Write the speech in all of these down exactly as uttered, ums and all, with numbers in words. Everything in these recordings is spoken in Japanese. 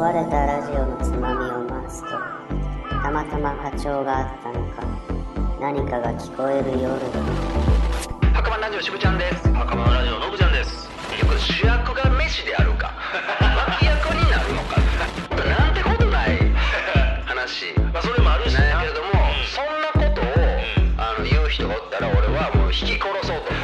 壊れたラジオのつまみを回すと、たまたま波長があったのか、何かが聞こえる夜だ。 墓場ラジオしぶちゃんです。墓場ラジオのぶちゃんです。よく主役が飯であるか脇役になるのかなんてことない話、まあ、それもあるしなんやけれども、うん、そんなことを、うん、あの言う人がおったら俺はもう引き殺そうと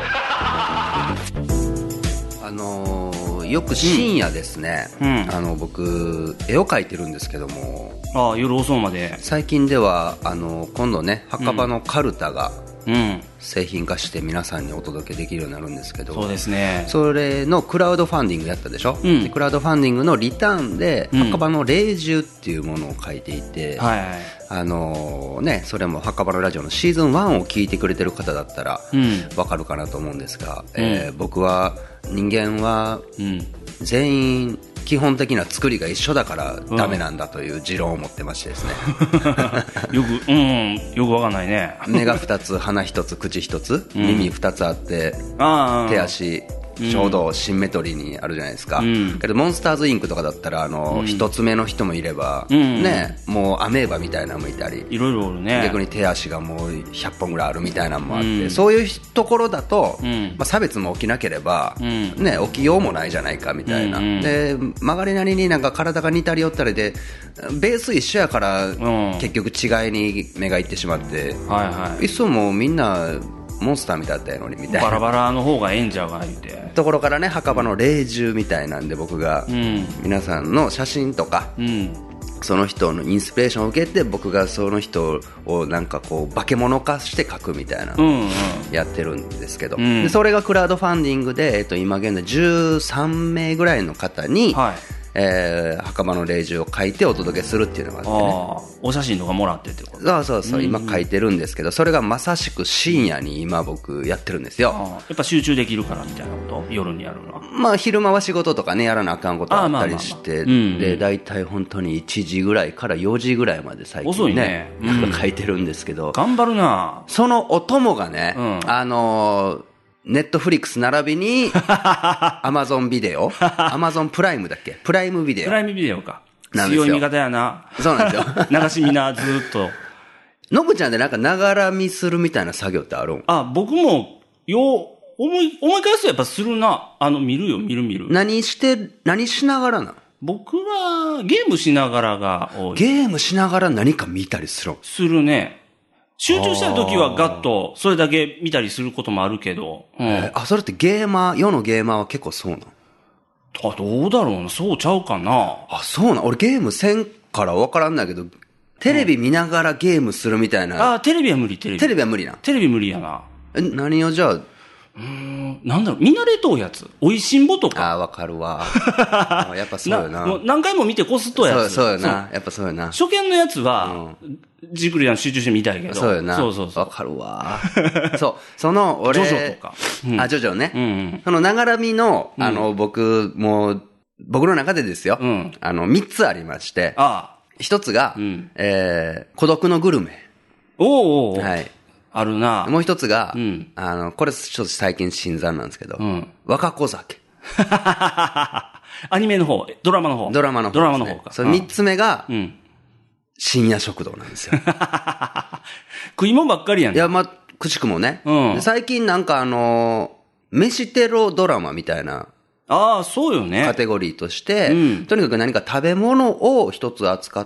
思うあのー、よく深夜ですね、うん、あの僕絵を描いてるんですけども、 ああ夜遅うまで最近ではあの今度ね墓場のカルタが、うん、製品化して皆さんにお届けできるようになるんですけど、 そうですね、それのクラウドファンディングやったでしょ、うん、でクラウドファンディングのリターンで墓場の霊獣っていうものを書いていて、うん、はいはい、あのーね、それも墓場のラジオのシーズンワンを聞いてくれてる方だったらわかるかなと思うんですが、うん、えー、僕は人間は全員基本的な作りが一緒だからダメなんだという持論を持ってましてですね、 うん、よく、うん、よくわかんないね。 目がふたつ、鼻ひとつ、口ひとつ、うん、耳ふたつあって、あ、手足ちょうどシンメトリーにあるじゃないですか、うん、けどモンスターズインクとかだったらあの一、うん、つ目の人もいれば、うん、ね、もうアメーバみたいなのもいたり、 いろいろおるね、 逆に手足がもうひゃっぽんぐらいあるみたいなのもあって、うん、そういうところだと、うん、まあ、差別も起きなければ、うん、ね、起きようもないじゃないかみたいな、うん、で曲がりなりになんか体が似たり寄ったりでベース一緒やから、うん、結局違いに目がいってしまって、はいはい、いっそもうみんなモンスターみたいだったのにみたいな、 バラバラの方がええんちゃうかな言うてところからね、墓場の霊獣みたいなんで僕が皆さんの写真とか、うん、その人のインスピレーションを受けて僕がその人をなんかこう化け物化して描くみたいなのをやってるんですけど、うんうん、でそれがクラウドファンディングで、えっと、今現在じゅうさんめいぐらいの方に、はい、えー、墓場の霊獣を書いてお届けするっていうのがあってね、 あ、お写真とかもらってってこと？ そうそうそう、今書いてるんですけど、それがまさしく深夜に今僕やってるんですよ。 あ、やっぱ集中できるからみたいなこと、夜にやるのは。 まあ昼間は仕事とかねやらなあかんことあったりして、で大体本当にいちじぐらいからよじぐらいまで最近ね、遅いね、うん、書いてるんですけど、 頑張るな。 そのお供がね、うん、あのーネットフリックス並びにアマゾンビデオ、アマゾンプライムだっけ、プライムビデオ、 プライムビデオか、強い味方やな。 そうなんですよ流し見なずっと。 のぶちゃんでなんかながら見するみたいな作業ってあるん？ あ、僕もよう思い思い返すとやっぱするな。あの見るよ、見る見る。 何して何しながらな？ 僕はゲームしながらが多い。 ゲームしながら何か見たりする？ するね。集中した時はガッとそれだけ見たりすることもあるけど、 うん、えー、あ、それってゲーマー、世のゲーマーは結構そうなん？ あ、どうだろうな、そうちゃうかな。 あ、そうなん。俺ゲームせんから分からんないけど、テレビ見ながらゲームするみたいな、うん、 あ、テレビは無理。テレビテレビは無理な。 テレビ無理やな。 え、何をじゃあ、 うーん、なんだろう、見慣れとうやつ、おいしんぼとか。 あ、わかるわやっぱそうよな。 もう何回も見てこすとやつ。 そう、そうよな。やっぱそうよな。 初見のやつは、うん、じっくり集中して見たいけど。 そうよな。 そうそうそう。 わかるわそう、その、俺、 ジョジョとか。 うん、あ、ジョジョね。 うんうん、 その、ながらみの、あの、うん、僕、もう、僕の中でですよ。うん、あの、三つありまして。ああ。一つが、うん、えー、孤独のグルメ。 おーおー。 はい。 あるな。 もう一つが、うん、あの、これちょっと最近新参なんですけど、うん、若子酒。 アニメの方、ドラマの方。 ドラマの方、ね。 ドラマの方か。 それ三つ目が、うん、深夜食堂なんですよ。 食い物ばっかりやん。 いや、まあ、くしくもね。うん、最近なんかあの、飯テロドラマみたいな。 ああ、そうよね。 カテゴリーとして、うん、とにかく何か食べ物を一つ扱って、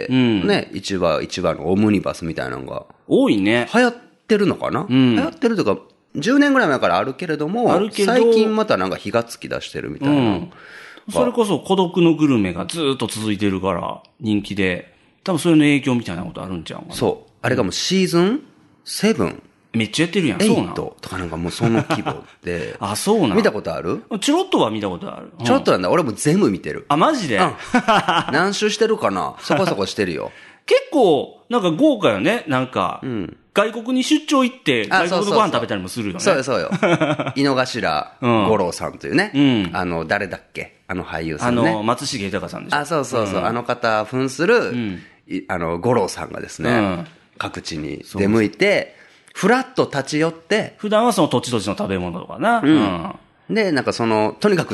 うん、ね、一話一話のオムニバスみたいなのが。 多いね。 流行ってるのかな、うん、流行ってるというか、じゅうねんぐらい前からあるけれども、あるけど最近またなんか火がつき出してるみたいな。うん、 それこそ孤独のグルメがずっと続いてるから人気で、多分それの影響みたいなことあるんちゃうかな。 そう。あれがもうシーズンセブン。 めっちゃやってるやん。そうなんとかなんかもうその規模で。 あ、そうなん。 見たことある？ ちょろっとは見たことある。 ちょろっとなんだ。俺も全部見てる。 あ、マジで？うん。 何周してるかな？そこそこしてるよ。 結構、なんか豪華よね。なんか、うん、外国に出張行って、外国のご飯食べたりもするよね。 そうよ、そうよ。井の頭五郎さんというね。うん、あの、誰だっけ？あの俳優さんね。 あの、松重豊さんでしょ。 あ、そうそうそう。うん、あの方、扮する、うん、あの、五郎さんがですね、うん、各地に出向いて、ふらっと立ち寄って。 普段はその土地土地の食べ物とかな。うん。 うん、で、なんかその、とにかく、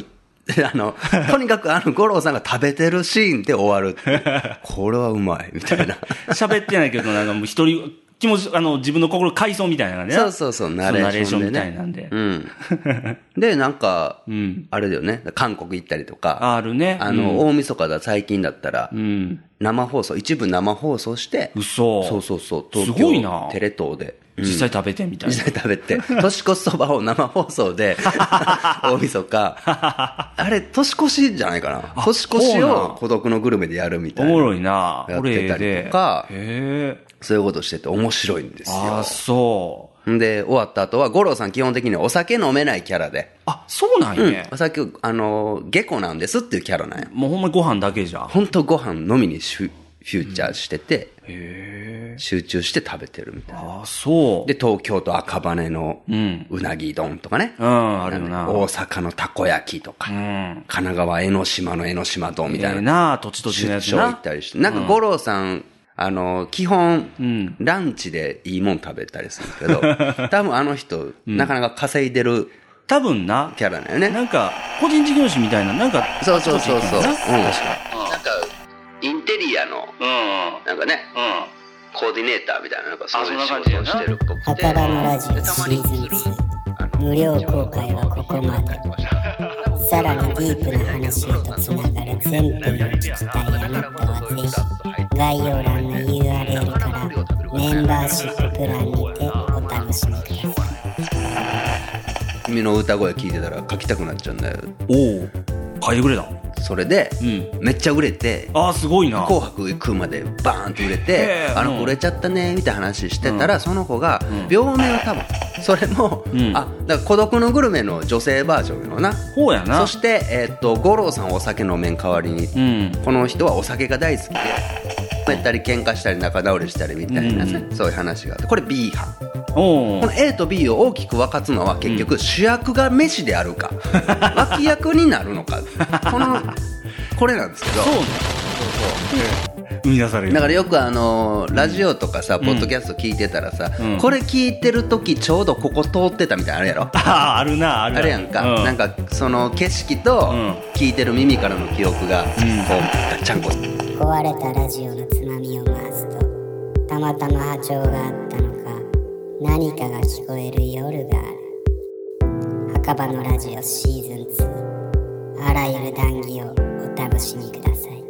あの、とにかくあの、五郎さんが食べてるシーンで終わるっていう。これはうまい、みたいな。 喋ってないけど、なんかもう一人、気持ち、あの、自分の心回想みたいな感じね。 そうそうそう、ナレーションで、ね。 ナレーションみたいなんで。 うん。で、なんか、うん、あれだよね、韓国行ったりとか。 あるね。 あの、うん、大晦日だ、最近だったら、うん、生放送、一部生放送して。 嘘。 そうそうそう、 東京すごいな。 テレ東で。 実際食べてみたいな。 実際食べて。年越しそばを生放送で、大晦日。あれ、年越しじゃないかな。年越しを孤独のグルメでやるみたいな。 おもろいな。 やってたりとか、 へそういうことしてて面白いんですよ。 あ、そう。 んで、終わった後は、五郎さん基本的にお酒飲めないキャラで。 あ、そうなんやね。 うん、お酒、あの、下戸なんですっていうキャラなんや。 もうほんまにご飯だけじゃん。 ほんとご飯飲みにフューチャーしてて、 うん、へ集中して食べてるみたいな。 あ、そう。 で、東京都赤羽のうなぎ丼とかね。 うん、あるよな。 大阪のたこ焼きとか。うん、神奈川江ノ島の江ノ島丼みたいな。 ええな、土地土地のやつな。 出張行ったりして。なんか五郎さん、あの、基本、うん、ランチでいいもん食べたりするけど、多分あの人、うん、なかなか稼いでる。 多分な。 キャラだよね。 なんか、個人事業主みたいな、なんか、 そうそうそうそう。うん。確か。なんか、 インテリアの、うん、なんかね、うん、コーディネーターみたいな、なんかそういう仕事をしてるっぽくて。 赤羽のラジオシーズンツー。無料公開はここまで。さらにディープな話へとつながる全編を聞きたいあなたはぜひ概要欄の ユーアールエル からメンバーシッププランにてお楽しみください。 君の歌声聞いてたら書きたくなっちゃうんだよ。 おお、書いてくれた。 それで、うん、めっちゃ売れて、 あーすごいな。 紅白行くまでバーンって売れて、あの、うん、売れちゃったねみたいな話してたら、うん、その子が、うん、病名を多分それも、うん、あ、だから孤独のグルメの女性バージョンのな。 ほうやな。 そして、えー、っと五郎さんお酒飲めん代わりに、うん、この人はお酒が大好きで、めったり喧嘩したり仲直りしたりみたいな、うん、そういう話があって、これ B 班。この A と B を大きく分かつのは結局、主役が飯であるか、脇役になるのか、このこれなんですけど。 そうね。生み出される。 だからよくあのラジオとかさ、ポッドキャスト聞いてたらさ、これ聞いてる時ちょうどここ通ってたみたいなのあるやろ。 ああ、あるな、ある。 あるやんか。なんかその景色と聞いてる耳からの記憶がこうガッチャンコ。 壊れたラジオのつまみを回すと、たまたま波長があったのか、何かが聞こえる夜がある。墓場のラジオシーズンツー、あらゆる談義をお楽しみください。